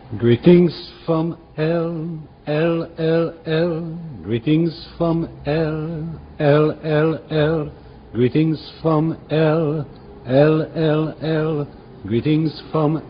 Greetings from L. Greetings from L. Greetings from L. Greetings from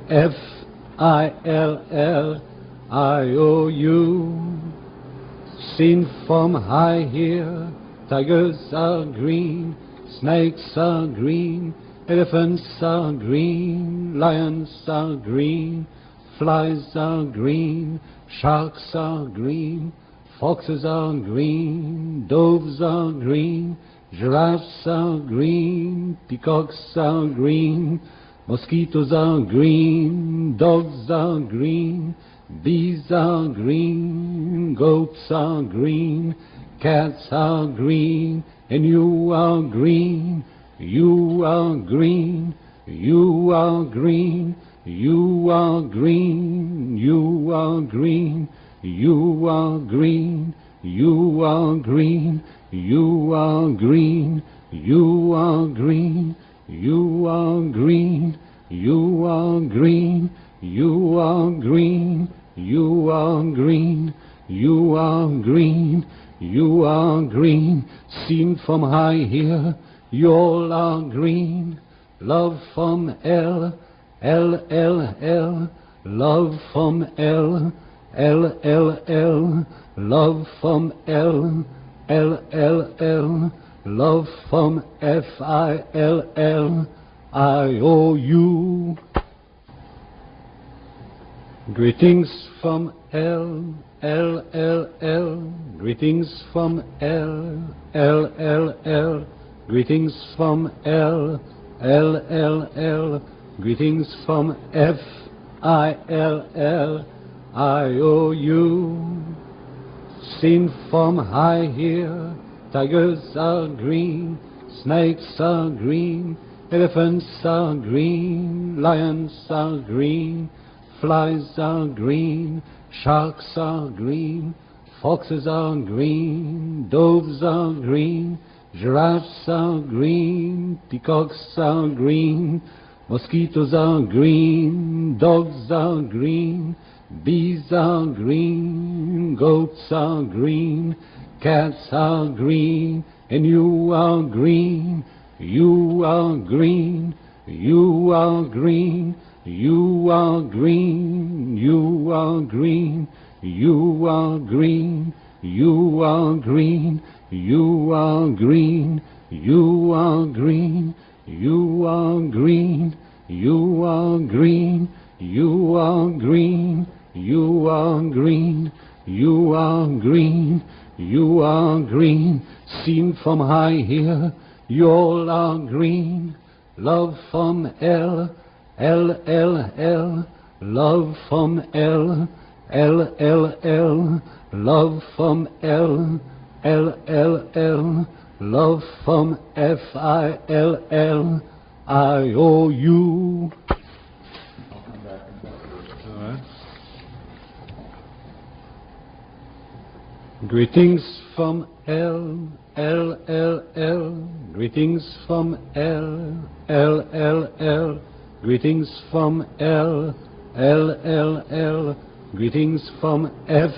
FILLIOU. Seen from high here, tigers are green, snakes are green, elephants are green, lions are green, flies are green, sharks are green, foxes are green, doves are green, giraffes are green, peacocks are green, mosquitoes are green, dogs are green, bees are green, goats are green, cats are green, and you are green, you are green, you are green, you are green, you are green, you are green, you are green, you are green, you are green, you are green, you are green, you are green, you are green, you are green, you are green, seen from high here, you all are green, love from L, love from L, love from L, love from FILLIOU. Greetings from L. Greetings from L. Greetings from L. Greetings from FILLIOU. Seen from high here, tigers are green, snakes are green, elephants are green, lions are green, flies are green, sharks are green, foxes are green, doves are green, giraffes are green, peacocks are green, mosquitoes are green, dogs are green, bees are green, goats are green, cats are green, and you are green, you are green, you are green, you are green, you are green, you are green, you are green, you are green, you are green, you are green, you are green, you are green, you are green, you are green, you are green, seen from high here, you all are green, love from L, love from L, love from L, love from FILLIOU. Greetings from L. Greetings from L. Greetings from L. Greetings from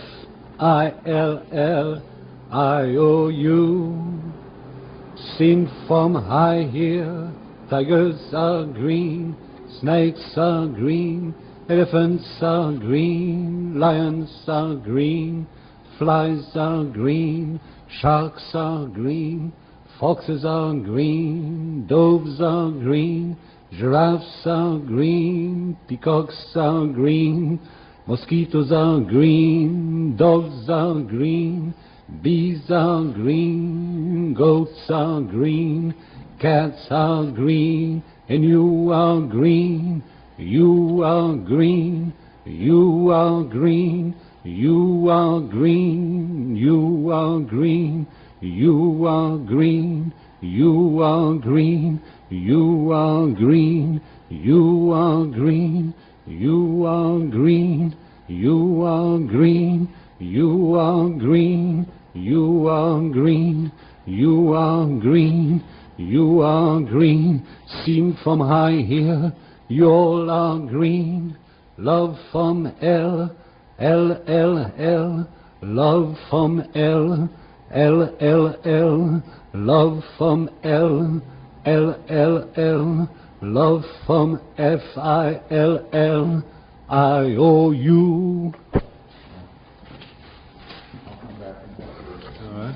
FILLIOU. Seen from high here, tigers are green, snakes are green, elephants are green, lions are green, flies are green, sharks are green, foxes are green, doves are green, giraffes are green, peacocks are green, mosquitoes are green, dogs are green, bees are green, goats are green, cats are green, and you are green, you are green, you are green, you are green, you are green, you are green, you are green, you are green, you are green, you are green, you are green, you are green, you are green, you are green, you are green, seen from high here, you all are green, love from L, L, L, L, love from L, L, L, L, love from L, L, L, L, love from F, I, L, L, I, O, U. All right.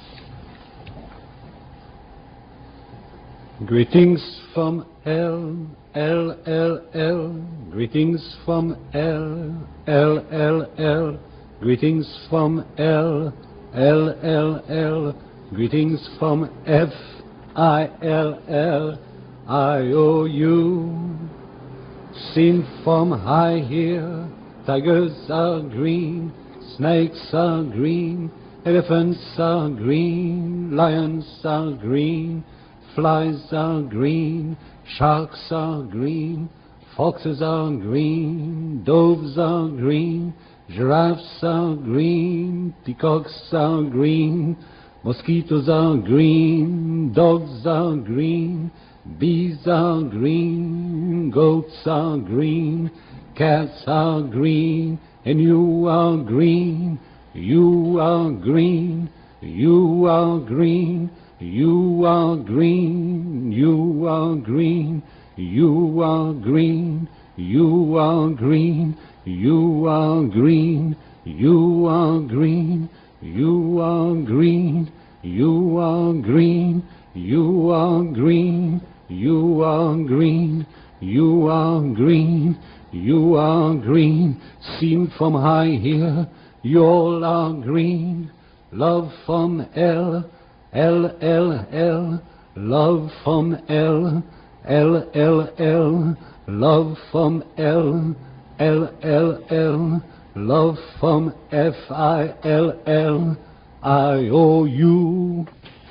Greetings from L, L, L, L, greetings from L, L, L, L, greetings from L, L, L, L, greetings from F, I, L, L, I, O, U. Seen from high here, tigers are green, snakes are green, elephants are green, lions are green, flies are green, sharks are green, foxes are green, doves are green, giraffes are green, peacocks are green, mosquitoes are green, dogs are green, bees are green, goats are green, cats are green, and you are green, you are green, you are green, you are green, you are green, you are green, you are green, you are green, you are green, you are green, you are green, you are green, you are green, you are green, you are green, seen from high here, you all are green, love from L, L, L, L, love from L, L, L, L, love from L, L, L, L, love from F, I, L, L, I, O, U.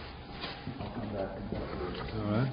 All right.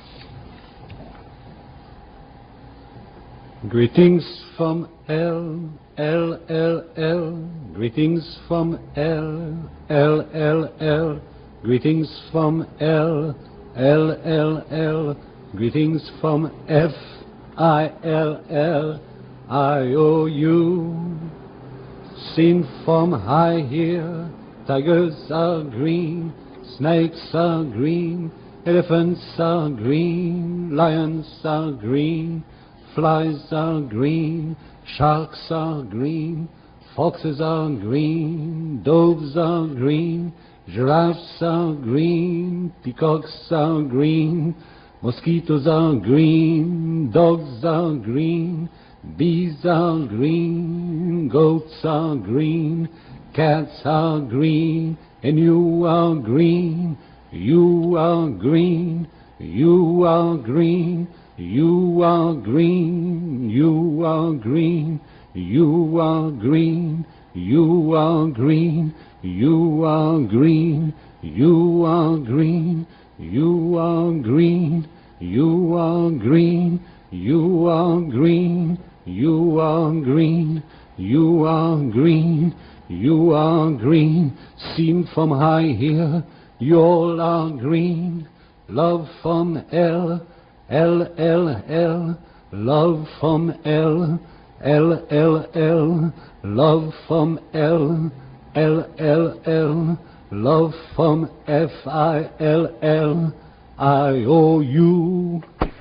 Greetings from L, L, L, L, greetings from L, L, L, L, greetings from L, L, L, L, greetings from F, I, L, L, I, O, U. Seen from high here, tigers are green, snakes are green, elephants are green, lions are green, flies are green, sharks are green, foxes are green, doves are green, giraffes are green, peacocks are green, mosquitoes are green, dogs are green, bees are green, goats are green, cats are green, and you are green, you are green, you are green, you are green, you are green, you are green, you are green, you are green, you are green, you are green, you are green, you are green, you are green, you are green, you are green, seen from high here, you all are green, love from L, L, L, L, love from L, L, L, L, love from L, L, L, L, love from F, I, L, L, I, O, U.